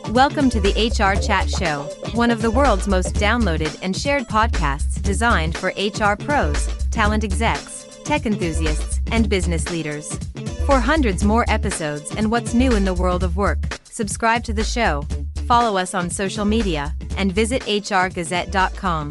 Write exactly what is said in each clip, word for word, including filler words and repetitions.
Welcome to the H R Chat Show, one of the world's most downloaded and shared podcasts designed for H R pros, talent execs, tech enthusiasts, and business leaders. For hundreds more episodes and what's new in the world of work, subscribe to the show, follow us on social media, and visit h r gazette dot com.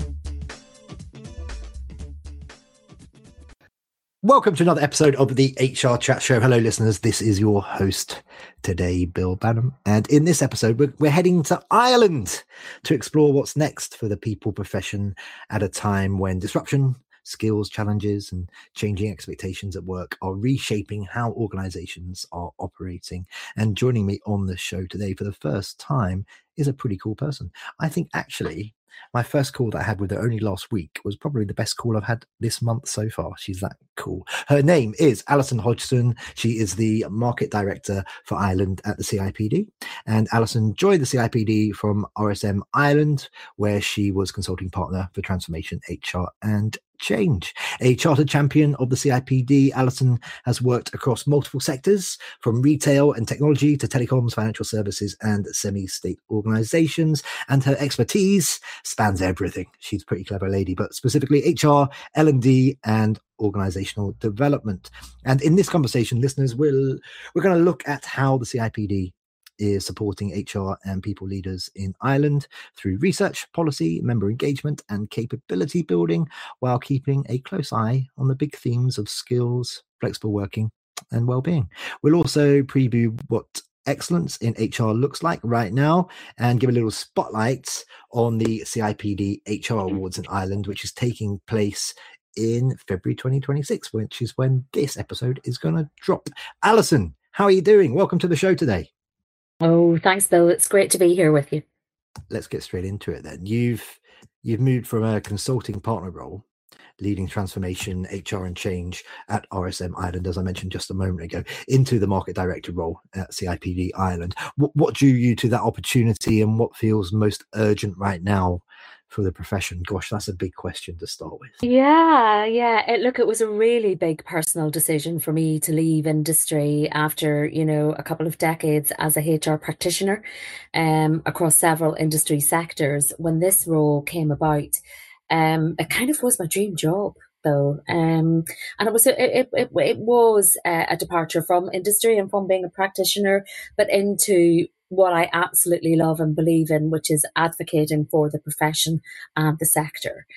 Welcome to another episode of the H R Chat Show. Hello, listeners. This is your host today, Bill Banham. And in this episode, we're, we're heading to Ireland to explore what's next for the people profession at a time when disruption, skills challenges, and changing expectations at work are reshaping how organizations are operating. And joining me on the show today for the first time is a pretty cool person. I think actually my first call that I had with her only last week was probably the best call I've had this month so far. She's that cool. Her name is Alison Hodgson. She is the Market Director for Ireland at the C I P D. And Alison joined the C I P D from R S M Ireland, where she was Consulting Partner for Transformation, H R and Change. A chartered champion of the C I P D, Alison has worked across multiple sectors, from retail and technology to telecoms, financial services, and semi-state organizations. And her expertise spans everything. She's a pretty clever lady, but specifically H R, L and D, and organizational development. And in this conversation, listeners, we'll, we're going to look at how the C I P D is supporting H R and people leaders in Ireland through research, policy, member engagement, and capability building, while keeping a close eye on the big themes of skills, flexible working, and well-being. We'll also preview what excellence in H R looks like right now and give a little spotlight on the C I P D H R Awards in Ireland, which is taking place in February twenty twenty-six, which is when this episode is going to drop. Alison, how are you doing? Welcome to the show today. Oh, thanks, Bill. It's great to be here with you. Let's get straight into it then. You've you've moved from a consulting partner role, leading transformation, H R and change at R S M Ireland, as I mentioned just a moment ago, into the market director role at C I P D Ireland. What, what drew you to that opportunity, and what feels most urgent right now for the profession? Gosh, that's a big question to start with. Yeah, yeah. It, look, it was a really big personal decision for me to leave industry after, you know, a couple of decades as a H R practitioner um, across several industry sectors. When this role came about, um, it kind of was my dream job, though. Um, and it was it, it, it, it was a departure from industry and from being a practitioner, but into what I absolutely love and believe in, which is advocating for the profession and the sector.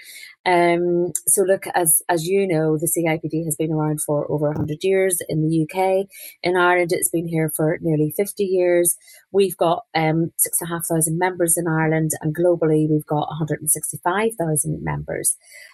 Um, so look, as as you know, the C I P D has been around for over one hundred years in the U K. In Ireland, it's been here for nearly fifty years. We've got um, six and a half thousand members in Ireland, and globally, we've got one hundred sixty-five thousand members.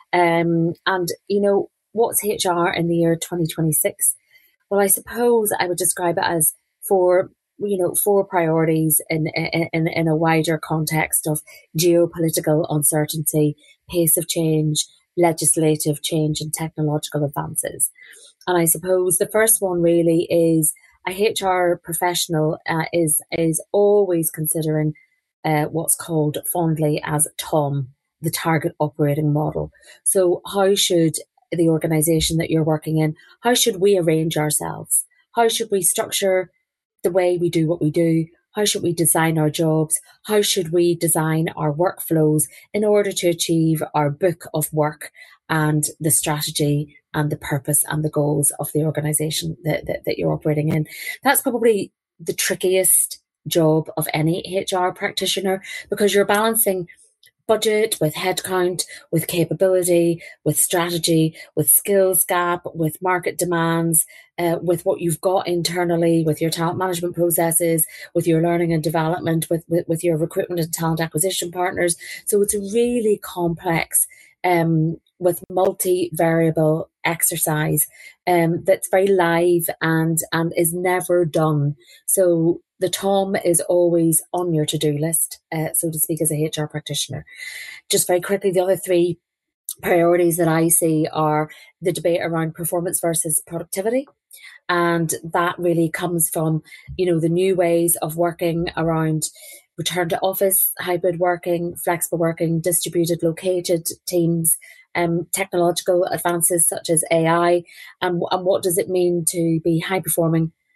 Um, and, you know, what's H R in the year twenty twenty-six? Well, I suppose I would describe it as four you know, four priorities in, in, in a wider context of geopolitical uncertainty, pace of change, legislative change, and technological advances. And I suppose the first one really is a H R professional uh, is, is always considering uh, what's called fondly as TOM, the target operating model. So how should the organization that you're working in, how should we arrange ourselves? How should we structure the way we do what we do? How should we design our jobs? How should we design our workflows in order to achieve our book of work and the strategy and the purpose and the goals of the organization that, that, that you're operating in? That's probably the trickiest job of any H R practitioner, because you're balancing budget, with headcount, with capability, with strategy, with skills gap, with market demands, uh, with what you've got internally, with your talent management processes, with your learning and development, with, with, with your recruitment and talent acquisition partners. So it's a really complex, um, with multi-variable exercise um, that's very live and, and is never done. So the TOM is always on your to-do list, uh, so to speak, as a H R practitioner. Just very quickly, the other three priorities that I see are the debate around performance versus productivity. And that really comes from, you know, the new ways of working around return to office, hybrid working, flexible working, distributed located teams, um, technological advances such as A I, and, and what does it mean to be high performing,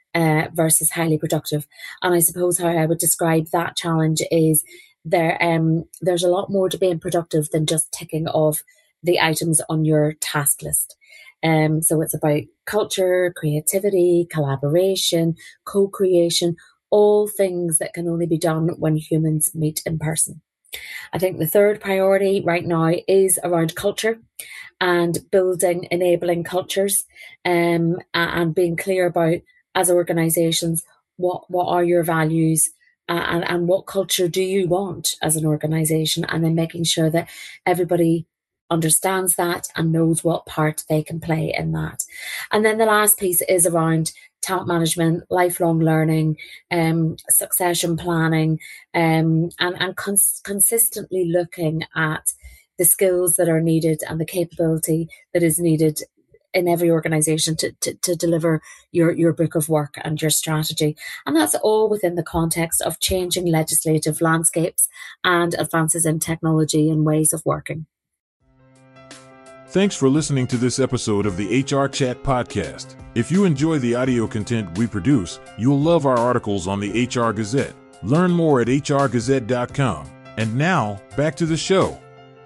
uh, versus highly productive. And I suppose how I would describe that challenge is there um, there's a lot more to being productive than just ticking off the items on your task list. Um, so it's about culture, creativity, collaboration, co-creation, all things that can only be done when humans meet in person. I think the third priority right now is around culture and building enabling cultures, um, and being clear about, as organisations, what, what are your values, uh, and, and what culture do you want as an organisation, and then making sure that everybody understands that and knows what part they can play in that. And then the last piece is around talent management, lifelong learning, um, succession planning, um, and, and cons- consistently looking at the skills that are needed and the capability that is needed in every organisation to, to, to deliver your, your book of work and your strategy. And that's all within the context of changing legislative landscapes and advances in technology and ways of working. Thanks for listening to this episode of the H R Chat Podcast. If you enjoy the audio content we produce, you'll love our articles on the H R Gazette. Learn more at h r gazette dot com. And now, back to the show.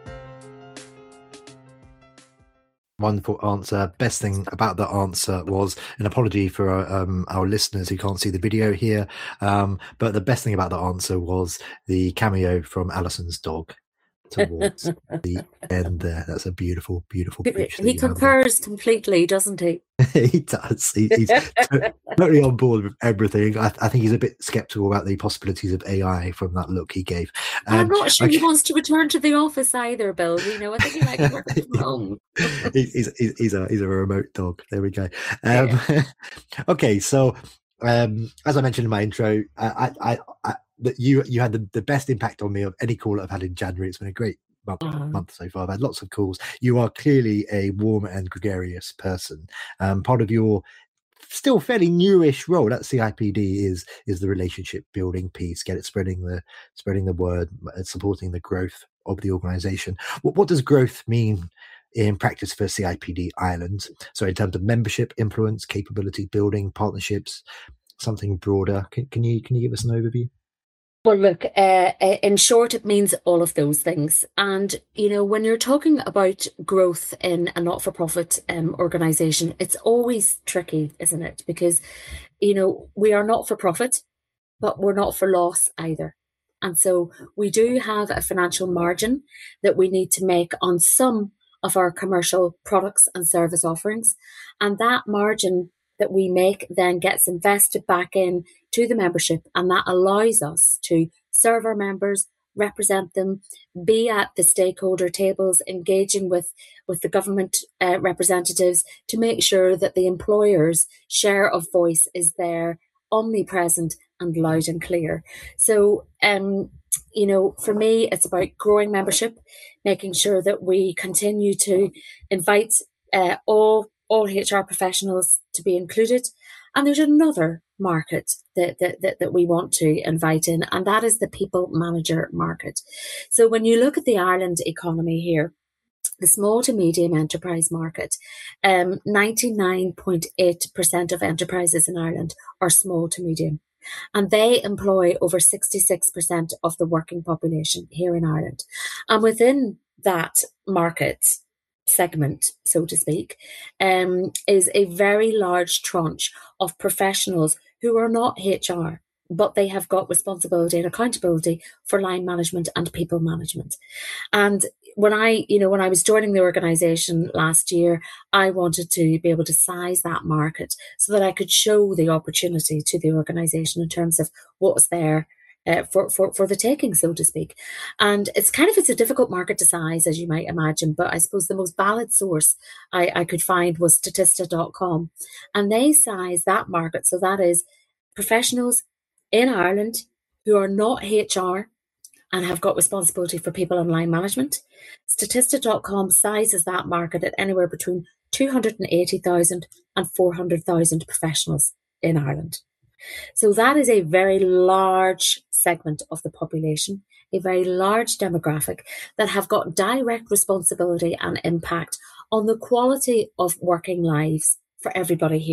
Wonderful answer. Best thing about that answer was an apology for our, um, our listeners who can't see the video here. Um, but the best thing about the answer was the cameo from Alison's dog towards the end there. That's a beautiful, beautiful picture. He concurs completely, doesn't he? He does. He, he's totally on board with everything. I, I think he's a bit skeptical about the possibilities of A I from that look he gave. Um, I'm not sure okay. he wants to return to the office either, Bill. You know, I think he likes working from home. he's, he's, he's, a, he's a remote dog. There we go. Um, yeah. Okay, so um, as I mentioned in my intro, I, I, I that you you had the, the best impact on me of any call that I've had in January. It's been a great month, uh-huh. month so far. I've had lots of calls. You are clearly a warm and gregarious person. Um, part of your still fairly newish role at C I P D is is the relationship building piece, get it spreading the spreading the word, supporting the growth of the organisation. What what does growth mean in practice for C I P D Ireland? So in terms of membership, influence, capability building, partnerships, something broader. Can, can you can you give us an overview? Well, look, uh, in short, it means all of those things. And, you know, when you're talking about growth in a not-for-profit um, organisation, it's always tricky, isn't it? Because, you know, we are not for profit, but we're not for loss either. And so we do have a financial margin that we need to make on some of our commercial products and service offerings. And that margin that we make then gets invested back in to the membership, and that allows us to serve our members, represent them, be at the stakeholder tables, engaging with, with the government uh, representatives to make sure that the employer's share of voice is there, omnipresent and loud and clear. So, um, you know, for me, it's about growing membership, making sure that we continue to invite uh, all all H R professionals to be included. And there's another market that, that, that, that we want to invite in, and that is the people manager market. So when you look at the Ireland economy here, the small to medium enterprise market, um, ninety-nine point eight percent of enterprises in Ireland are small to medium. And they employ over sixty-six percent of the working population here in Ireland. And within that market segment, so to speak, um, is a very large tranche of professionals who are not H R, but they have got responsibility and accountability for line management and people management. And when I, you know, when I was joining the organisation last year, I wanted to be able to size that market so that I could show the opportunity to the organisation in terms of what was there Uh, for, for, for the taking, so to speak. And it's kind of, it's a difficult market to size, as you might imagine, but I suppose the most valid source I, I could find was statista dot com. And they size that market, so that is professionals in Ireland who are not H R and have got responsibility for people and line management. statista dot com sizes that market at anywhere between two hundred eighty thousand and four hundred thousand professionals in Ireland. So that is a very large segment of the population, a very large demographic that have got direct responsibility and impact on the quality of working lives for everybody here.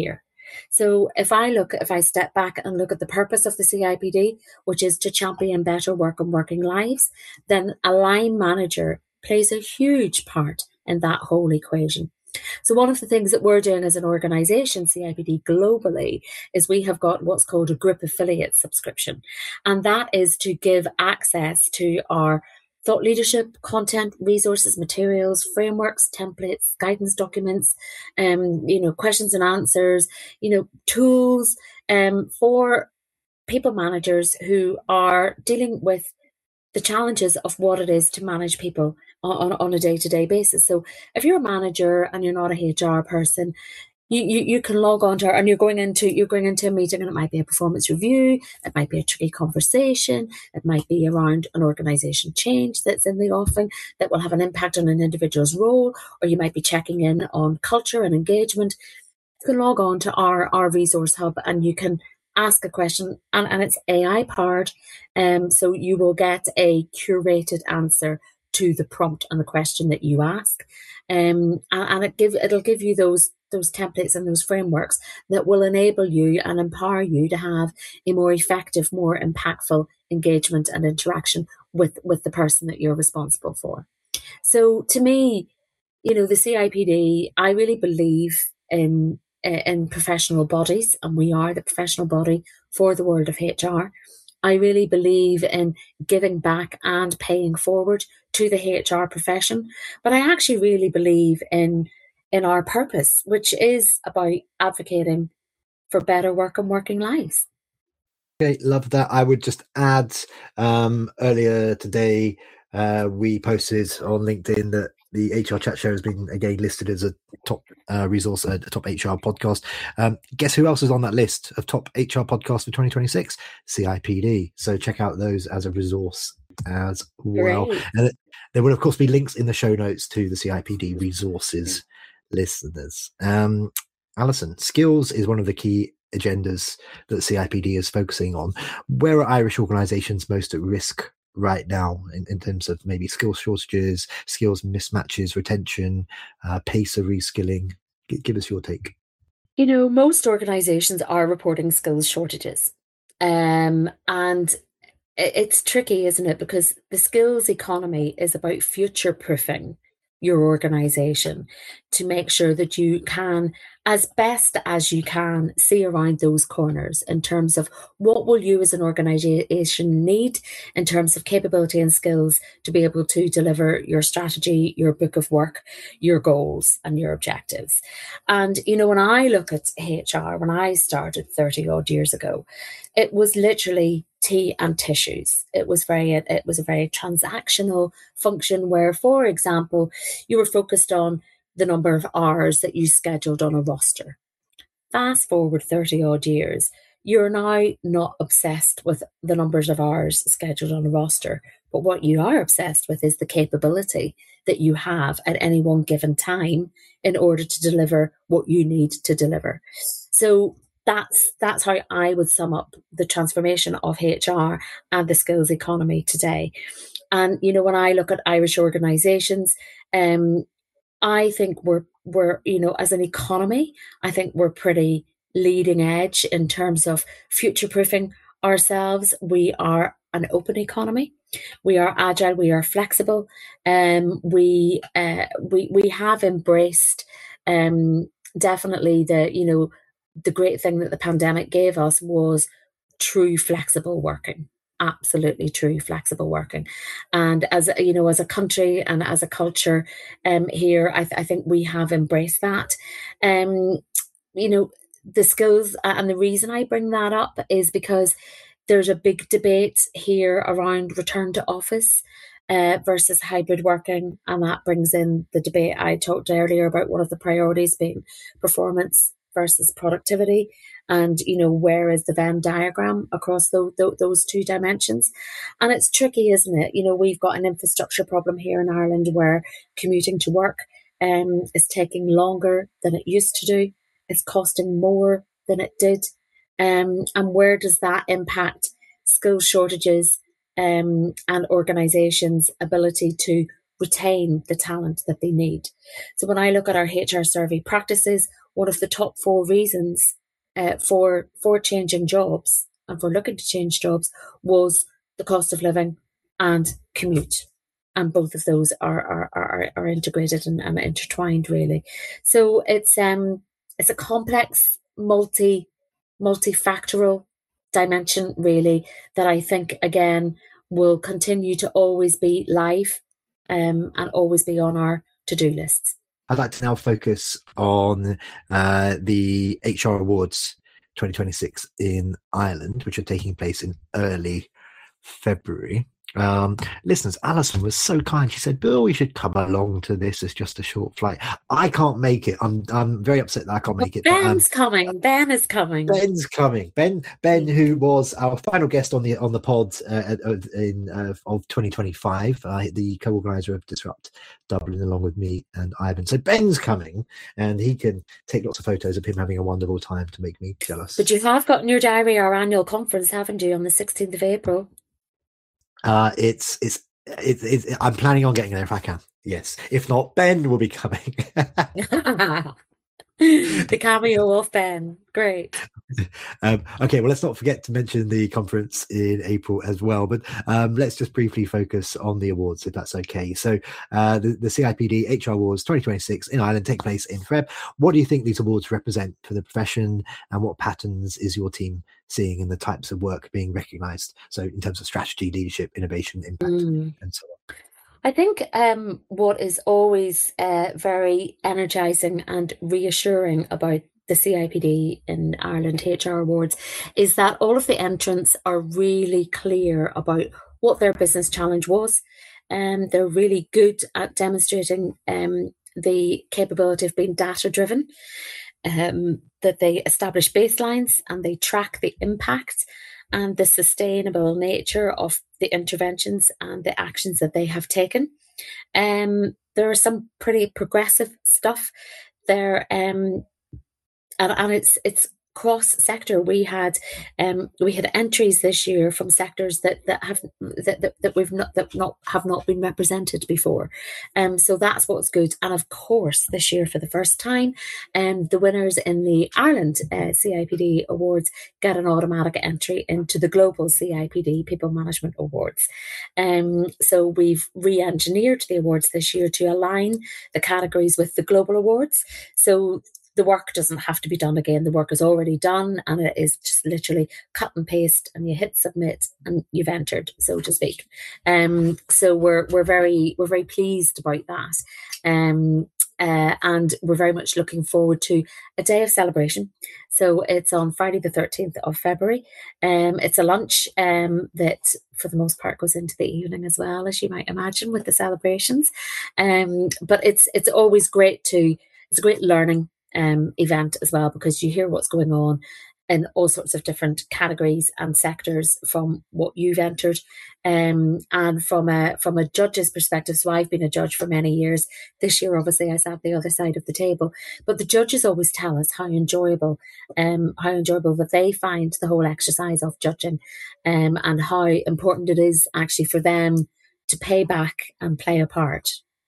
So if I look, if I step back and look at the purpose of the C I P D, which is to champion better work and working lives, then a line manager plays a huge part in that whole equation. So one of the things that we're doing as an organisation, C I P D globally, is we have got what's called a group affiliate subscription. And that is to give access to our thought leadership, content, resources, materials, frameworks, templates, guidance documents, um, you know, questions and answers, you know, tools um, for people managers who are dealing with the challenges of what it is to manage people on, on a day-to-day basis. So if you're a manager and you're not a H R person, you, you, you can log on to her and you're going into you're going into a meeting, and it might be a performance review, it might be a tricky conversation, it might be around an organisation change that's in the offing that will have an impact on an individual's role, or you might be checking in on culture and engagement. You can log on to our, our resource hub and you can ask a question, and, and it's A I powered, um, so you will get a curated answer to the prompt and the question that you ask, um, and, and it give it'll give you those those templates and those frameworks that will enable you and empower you to have a more effective, more impactful engagement and interaction with with the person that you're responsible for. So to me, you know, the C I P D, I really believe in in professional bodies, and we are the professional body for the world of H R. I really believe in giving back and paying forward to the H R profession, but I actually really believe in in our purpose, which is about advocating for better work and working lives. Okay, love that. I would just add, um, earlier today, uh, we posted on LinkedIn that the H R Chat Show has been again listed as a top uh, resource, a top H R podcast. Um, guess who else is on that list of top H R podcasts for twenty twenty-six? C I P D. So check out those as a resource as well. Great. And there will, of course, be links in the show notes to the C I P D resources listeners. Um, Alison, skills is one of the key agendas that C I P D is focusing on. Where are Irish organisations most at risk right now in, in terms of maybe skills shortages, skills mismatches, retention, uh, pace of reskilling? G- give us your take. You know, most organisations are reporting skills shortages. Um, and it, it's tricky, isn't it? Because the skills economy is about future-proofing your organisation to make sure that you can, as best as you can, see around those corners in terms of what will you as an organisation need in terms of capability and skills to be able to deliver your strategy, your book of work, your goals and your objectives. And, you know, when I look at H R, when I started thirty odd years ago, it was literally tea and tissues. It was very, it was a very transactional function where, for example, you were focused on the number of hours that you scheduled on a roster. Fast forward thirty odd years, you're now not obsessed with the numbers of hours scheduled on a roster, but what you are obsessed with is the capability that you have at any one given time in order to deliver what you need to deliver. So That's that's how I would sum up the transformation of H R and the skills economy today. And, you know, when I look at Irish organisations, um, I think we're, we're, you know, as an economy, I think we're pretty leading edge in terms of future-proofing ourselves. We are an open economy. We are agile. We are flexible. Um, we, uh, we, we have embraced um, definitely the, you know, the great thing that the pandemic gave us was true flexible working, absolutely true flexible working. And as you know, as a country and as a culture um, here, I, th- I think we have embraced that. Um, you know, the skills, and the reason I bring that up is because there's a big debate here around return to office uh, versus hybrid working. And that brings in the debate I talked earlier about one of the priorities being performance versus productivity, and you know, where is the Venn diagram across the, the, those two dimensions? And it's tricky, isn't it? You know, we've got an infrastructure problem here in Ireland where commuting to work um, is taking longer than it used to do. It's costing more than it did. Um, and where does that impact skill shortages um, and organisations' ability to retain the talent that they need? So when I look at our H R survey practices, one of the top four reasons uh, for for changing jobs and for looking to change jobs was the cost of living and commute. And both of those are are are, are integrated and, and intertwined, really. So it's um it's a complex, multi multifactorial dimension, really, that I think again will continue to always be live um, and always be on our to-do lists. I'd like to now focus on uh, the H R Awards twenty twenty-six in Ireland, which are taking place in early February. Um, listeners, Alison was so kind. She said, Bill, we should come along to this. It's just a short flight. I can't make it. I'm I'm very upset that I can't make it. Ben's but, um, coming. Ben is coming. Ben's coming. Ben, Ben, who was our final guest on the on the pod uh, in uh, of twenty twenty-five, uh, the co-organizer of Disrupt Dublin, along with me and Ivan. So Ben's coming, and he can take lots of photos of him having a wonderful time to make me jealous. But you have got in your diary our annual conference, haven't you, on the sixteenth of April? Uh, it's, it's, it's, it's, I'm planning on getting there if I can. Yes. If not, Ben will be coming. The cameo of Ben. Great. Um, okay, well, let's not forget to mention the conference in April as well. But um, let's just briefly focus on the awards, if that's okay. So uh, the, the C I P D H R Awards twenty twenty-six in Ireland take place in February. What do you think these awards represent for the profession, and what patterns is your team seeing in the types of work being recognised? So in terms of strategy, leadership, innovation, impact, mm. and so on. I think um, what is always uh, very energising and reassuring about the C I P D in Ireland H R Awards is that all of the entrants are really clear about what their business challenge was. Um, they're really good at demonstrating um, the capability of being data-driven, um, that they establish baselines and they track the impact and the sustainable nature of the interventions and the actions that they have taken. Um, there are some pretty progressive stuff there, um, and, and it's it's cross sector. We had um, we had entries this year from sectors that that have that, that, that we've not that not have not been represented before, um. So that's what's good. And of course, this year for the first time, um, the winners in the Ireland uh, C I P D Awards get an automatic entry into the global C I P D People Management Awards. Um. So we've re-engineered the awards this year to align the categories with the global awards. So the work doesn't have to be done again. The work is already done, and it is just literally cut and paste, and you hit submit, and you've entered, so to speak. Um, so we're we're very we're very pleased about that, um, uh, and we're very much looking forward to a day of celebration. So it's on Friday the thirteenth of February. Um, it's a lunch um, that, for the most part, goes into the evening as well, as you might imagine, with the celebrations. Um, but it's it's always great to it's a great learning Um, event as well, because you hear what's going on in all sorts of different categories and sectors from what you've entered, um, and from a from a judge's perspective. So I've been a judge for many years. This year, obviously, I sat the other side of the table, but the judges always tell us how enjoyable, um, how enjoyable that they find the whole exercise of judging, um, and how important it is actually for them to pay back and play a part.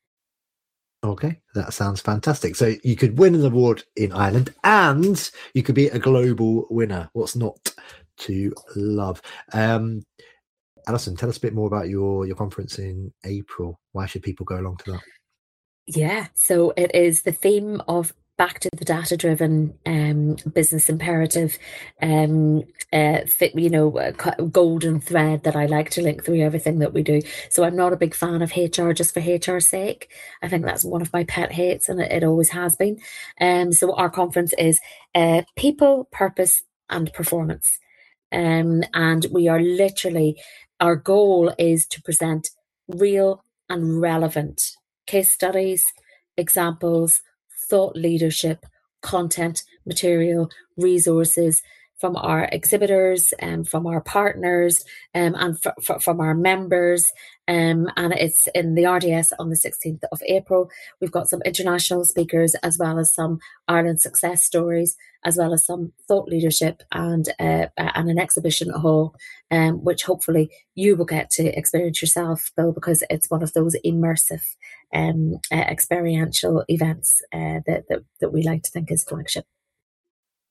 Okay, that sounds fantastic. So you could win an award in Ireland and you could be a global winner. What's not to love? Um, Alison, tell us a bit more about your, your conference in April. Why should people go along to that? Yeah, so it is the theme of back to the data-driven um, business imperative, um, uh, fit, you know, uh, golden thread that I like to link through everything that we do. So I'm not a big fan of H R just for H R's sake. I think that's one of my pet hates, and it, it always has been. Um, so our conference is uh, people, purpose, and performance. Um, and we are literally, our goal is to present real and relevant case studies, examples, thought leadership, content, material, resources from our exhibitors and from our partners um, and f- f- from our members. Um, and it's in the R D S on the sixteenth of April. We've got some international speakers, as well as some Ireland success stories, as well as some thought leadership and uh, and an exhibition hall, um, which hopefully you will get to experience yourself, Bill, because it's one of those immersive um, uh, experiential events uh, that, that, that we like to think is flagship.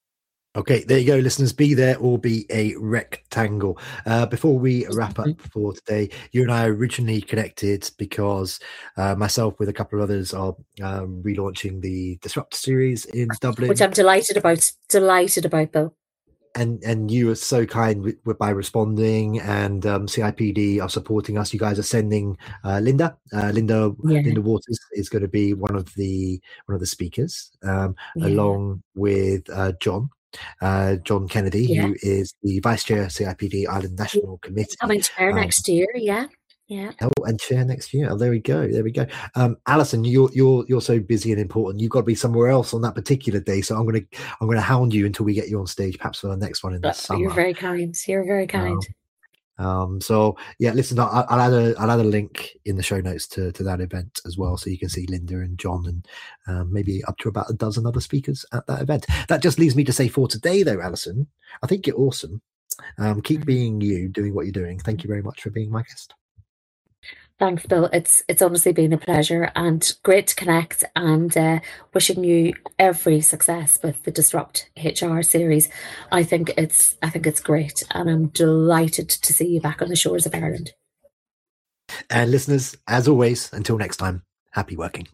Okay, there you go, listeners. Be there or be a rectangle. Uh, before we wrap up for today, you and I originally connected because uh, myself with a couple of others are um, relaunching the Disrupt series in Dublin. Which I'm delighted about. Delighted about, Bill. And and you were so kind with, with by responding, and um, C I P D are supporting us. You guys are sending uh, Linda. Uh, Linda Yeah. Linda Waters is going to be one of the one of the speakers, um, Yeah. along with uh, John. Uh, John Kennedy, Yeah. who is the Vice Chair of C I P D Ireland National Committee. Coming chair um, next year, yeah. Yeah. Oh, and chair next year. Oh, there we go. There we go. Um, Alison, you're you're you're so busy and important. You've got to be somewhere else on that particular day. So I'm gonna I'm gonna hound you until we get you on stage, perhaps for the next one in the But summer. you're very kind. You're very kind. Um, um, so yeah, listen, I'll, I'll add a I'll add a link in the show notes to to that event as well, so you can see Linda and John and um, maybe up to about a dozen other speakers at that event. That just leaves me to say for today, though, Alison, I think you're awesome. Um, keep being you, doing what you're doing. Thank you very much for being my guest. Thanks, Bill. It's it's honestly been a pleasure and great to connect, and uh, wishing you every success with the Disrupt H R series. I think it's I think it's great, and I'm delighted to see you back on the shores of Ireland. And listeners, as always, until next time, happy working.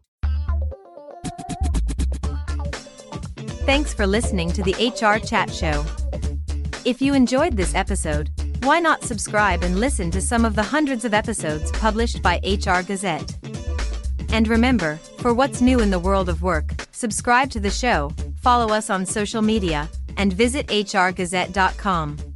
Thanks for listening to the H R Chat Show. If you enjoyed this episode, why not subscribe and listen to some of the hundreds of episodes published by H R Gazette? And remember, for what's new in the world of work, subscribe to the show, follow us on social media, and visit H R Gazette dot com.